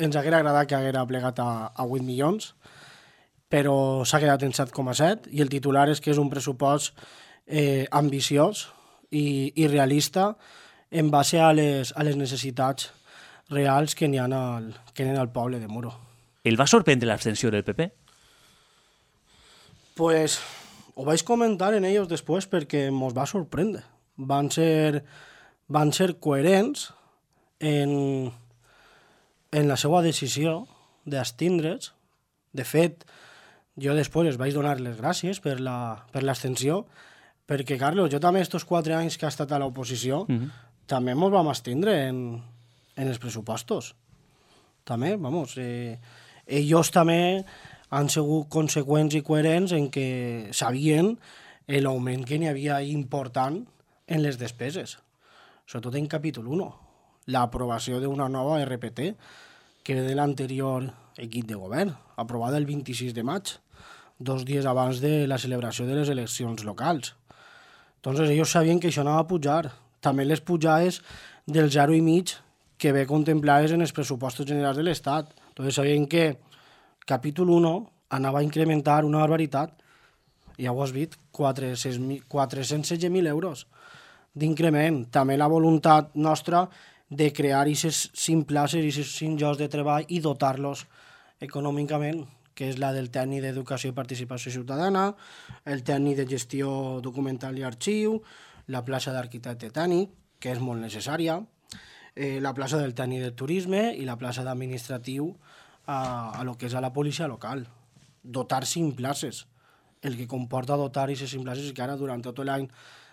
ens haguera agradat que haguera plegat a 8 milions, però s'ha quedat en 7,7 i el titular és que és un pressupost ambiciós i realista en base a les necessitats reals que n'hi ha al poble de Muro. El va sorprendre l'abstenció del PP? Pues ho vaig comentar en ells després perquè mos va sorprendre. Van ser coherents en la seva decisió d'abstindre's. De fet, jo després els vaig donar les gràcies per l'abstenció, perquè, Carlos, jo també estos 4 anys que ha estat a l'oposició, també mos vam abstindre en els pressupostos. També, vamos, ells també han sigut conseqüents i coherents en què sabien l'augment que n'hi havia important en les despeses, sobretot en capítol 1, l'aprovació d'una nova RPT que ve de l'anterior equip de govern, aprovada el 26 de maig, 2 dies abans de la celebració de les eleccions locals. Entonces ells sabien que això anava a pujar. També les pujades del 0,5 que ve contemplades en els pressupostos generals de l'Estat. Entonces sabien que capítol 1 anava a incrementar una barbaritat. Ja ho has vist, 416.000 euros d'increment. També la voluntat nostra de crear aquestes 5 places, aquests 5 llocs de treball i dotar-los econòmicament, que és la del tècnic d'educació i participació ciutadana, el tècnic de gestió documental i arxiu, la plaça d'arquitecte tècnic, que és molt necessària, la plaça del tècnic de turisme i la plaça d'administratiu a lo que és a la policia local. Dotar 5 places. El que comporta dotar aquestes 5 places és que ara, durant tot l'any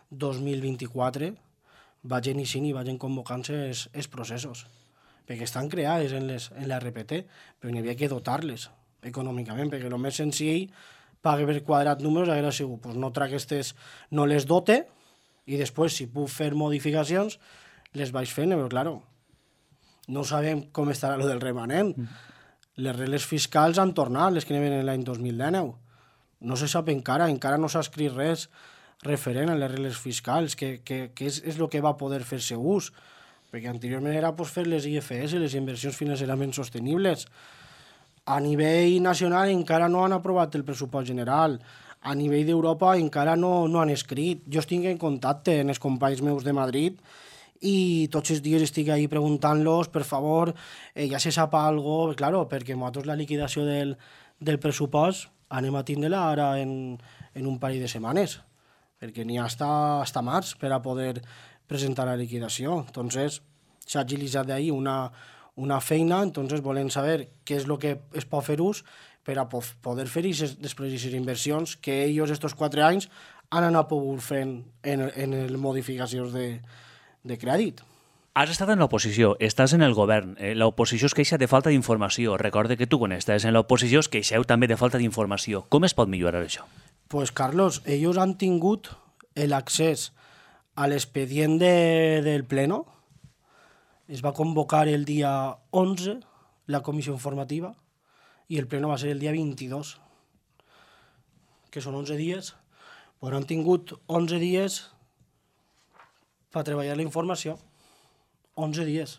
2024, vagin eixint i vagin convocant-se els processos, perquè estan creades en la RPT, però n'hi havia que dotar-les econòmicament, perquè el més senzill, pague per quadrat números, haguera sigut, pues no aquestes, no les dote, i després, si puc fer modificacions, les vaig fent, però, claro, no sabem com estarà lo del remanent. Les regles fiscals han tornat, les que n'hi havia l'any 2019. No se sap encara no s'ha escrit res referent a les regles fiscals, que és el que va poder fer-se ús, perquè anteriorment era fer les IFS, les inversions financerament sostenibles. A nivell nacional encara no han aprovat el pressupost general, a nivell d'Europa encara no han escrit. Jo estic en contacte amb els companys meus de Madrid i tots els dies estic ahí preguntant-los, per favor, ja se sap algo, claro, perquè nosaltres la liquidació del pressupost anem a tindre-la ara en un parell de setmanes, perquè n'hi ha hasta març per a poder presentar la liquidació. Entonces, s'ha agilitzat d'ahir una feina, entonces volem saber què és el que es pot fer ús per a poder fer després aquestes inversions que ells estos 4 anys han anat pogut fent en les modificacions de crèdit. Has estat en l'oposició, estàs en el govern. L'oposició es queixa de falta d'informació. Recorde que tu, quan estàs en l'oposició, es queixeu també de falta d'informació. Com es pot millorar això? Pues, Carlos, ells han tingut l'accés a l'expedient del pleno. Es va convocar el dia 11 la comissió informativa i el pleno va ser el dia 22, que són 11 dies. Però han tingut 11 dies per treballar la informació. 11 dies.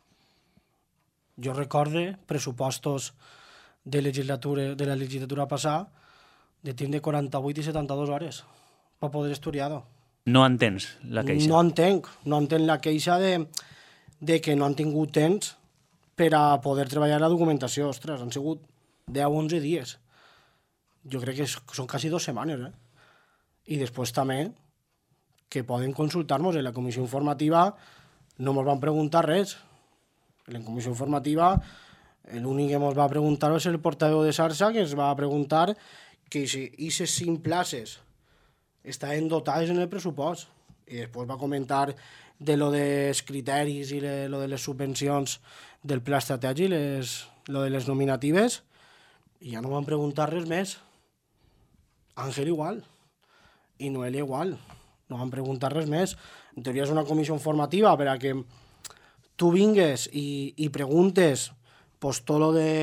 Jo recorde pressupostos de la legislatura passada de tindre 48 i 72 hores per poder estudiar-ho. No entens la queixa? No entenc la queixa de que no han tingut temps per a poder treballar la documentació. Ostres, han sigut 10 o 11 dies. Jo crec que són quasi 2 setmanes, I després també que poden consultar-nos en la comissió informativa. No ens van preguntar res. En la comissió informativa l'únic que ens va preguntar és el portaveu de Sarsa, que ens va preguntar que si aquestes 5 places estaven dotades en el pressupost. I després va comentar de lo dels criteris i lo de les subvencions del pla estratègic, lo de les nominatives, i ja no van preguntar res més. Àngel igual, i Noelia igual. No van preguntar res més. En teoria és una comissió informativa per a que tu vingues i preguntes pues, tot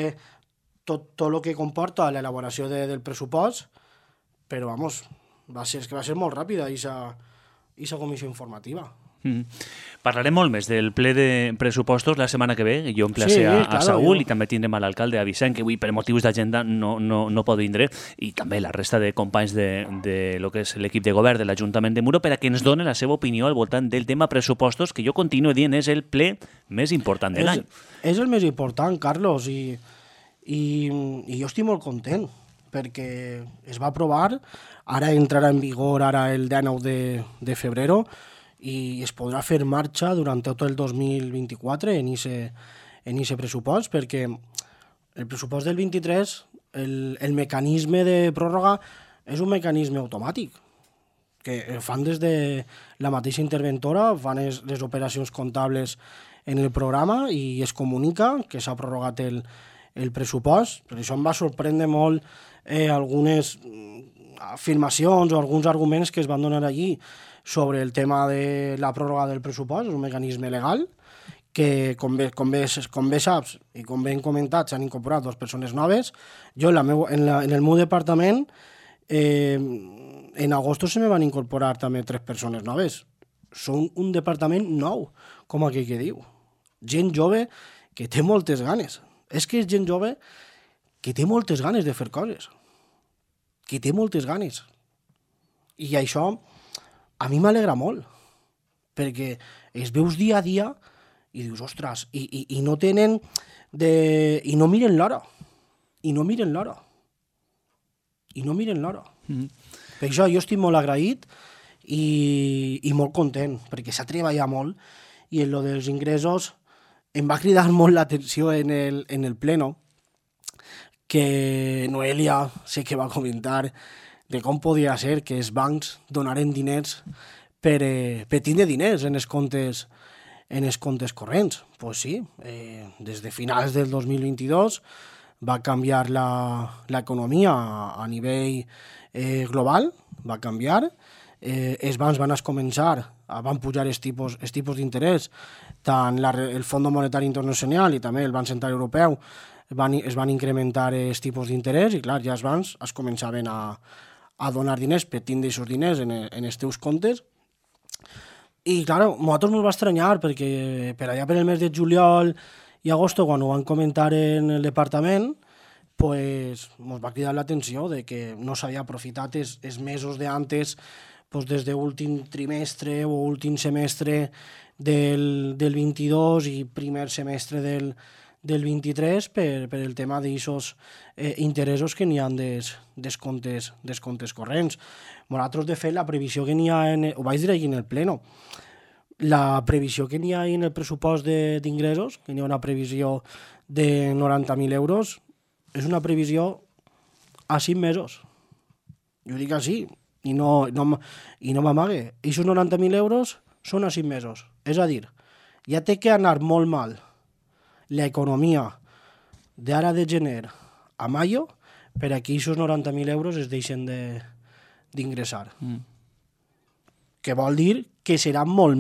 lo que comporta l'elaboració del pressupost, però, va ser molt ràpida aquesta comissió informativa. Parlarem molt més del ple de pressupostos la setmana que ve. Jo emplace Sí, a claro, Saúl jo. i també tindrem a l'alcalde, a Vicent, que avui per motius d'agenda no pot vindre, i també la resta de companys de lo que és l'equip de govern de l'Ajuntament de Muro, per a que ens doni la seva opinió al voltant del tema pressupostos, que jo continuo dient és el ple més important de l'any. És el més important, Carlos, i jo estic molt content, perquè es va aprovar, ara entrarà en vigor ara el 19 de febrer, i es podrà fer marxa durant tot el 2024 en ese pressupost, perquè el pressupost del 23, el mecanisme de pròrroga és un mecanisme automàtic, que fan des de la mateixa interventora, fan les operacions comptables en el programa i es comunica que s'ha prorrogat el pressupost. Per això em va sorprendre molt algunes afirmacions o alguns arguments que es van donar allí sobre el tema de la pròrroga del pressupost. És un mecanisme legal que, com bé saps i com bé hem comentat, s'han incorporat 2 persones noves. Jo en el meu departament en agost se me van incorporar també 3 persones noves. Són un departament nou, com aquell que diu. Gent jove que té moltes ganes. És que és gent jove que té moltes ganes de fer coses. Que té moltes ganes. I això a mi m'alegra molt, perquè es veus dia a dia i dius, ostres, i no tenen i no miren l'hora. I no miren l'hora. Per això jo estic molt agraït i molt content, perquè s'ha treballat molt, i en lo dels ingressos em va cridar molt l'atenció en el pleno, que Noelia sé que va comentar de com podia ser que els bancs donaren diners per tindre diners en els comptes corrents. Pues sí, des de finals del 2022 va canviar l'economia a nivell global, va canviar, els bancs van pujar els tipus d'interès, tant el Fons Monetari Internacional i també el Banc Central Europeu es van incrementar els tipus d'interès, i clar, ja els bancs es començaven a donar diners per tindre aquests diners en els teus comptes. I clar, a nosaltres ens va estranyar, perquè per allà per el mes de juliol i agost, quan ho van comentar en el departament, pues ens va cridar l'atenció de que no s'havia aprofitat els mesos d'antes, pues des de l'últim trimestre o últim semestre del 22 i primer semestre del 23 per el tema d'aixòs interessos que n'hi ha dels comptes corrents. Nosaltres, de fet, la previsió que n'hi ha, ho vaig dir ahir en el pleno, la previsió que n'hi ha en el pressupost d'ingressos, que n'hi ha una previsió de 90.000 euros, és una previsió a 5 mesos. Jo dic així, i no m'amague. Aquests 90.000 euros són a 5 mesos. És a dir, ja té que anar molt mal l'economia d'ara de gener a maio per a que aquests 90.000 euros es deixen d'ingressar. Que vol dir que seran molt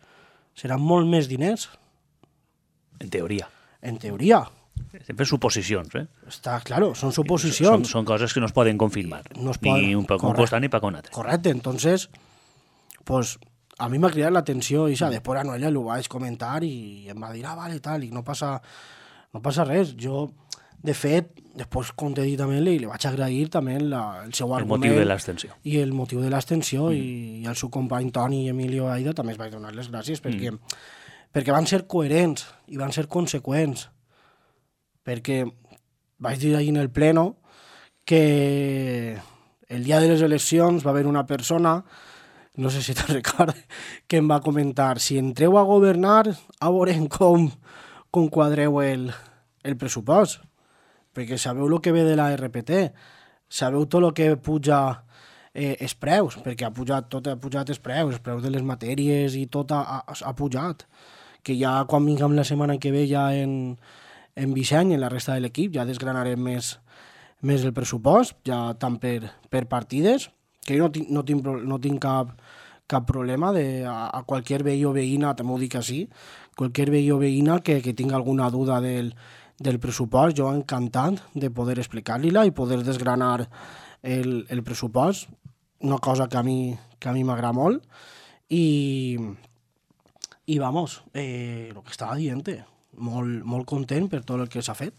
més diners. En teoria. En teoria. Sempre suposicions, Està, claro, són suposicions. Són coses que no es poden confirmar. No es poden. Ni un costat ni per un altre. Correcte, entonces, pues, a mi m'ha cridat l'atenció i després a Noelia ho vaig comentar i em va dir, vale, tal, i no passa res. Jo, de fet, després, com t'he dit també, li vaig agrair també el seu argument. El motiu de l'abstenció. I el motiu de l'abstenció, i al seu company Toni i Emilio Aida també es vaig donar les gràcies, perquè van ser coherents i van ser conseqüents. Perquè vaig dir ahir en el pleno que el dia de les eleccions va haver una persona, no sé si te'n recordes, que em va comentar, si entreu a governar, a veurem com quadreu el pressupost, perquè sabeu el que ve de la RPT, sabeu tot el que puja els preus, perquè tot ha pujat els preus de les matèries i tot ha pujat, que ja quan vinguem la setmana que ve ja en Vicent i en la resta de l'equip ja desgranarem més el pressupost, ja tant per partides, que jo no tinc cap problema a qualsevol veí o veïna, també ho dic així, qualsevol veí o veïna que tingui alguna duda del pressupost, jo encantat de poder explicar-li-la i poder desgranar el pressupost, una cosa que a mi m'agrada molt, i I vamos, el que estava dient, molt content per tot el que s'ha fet.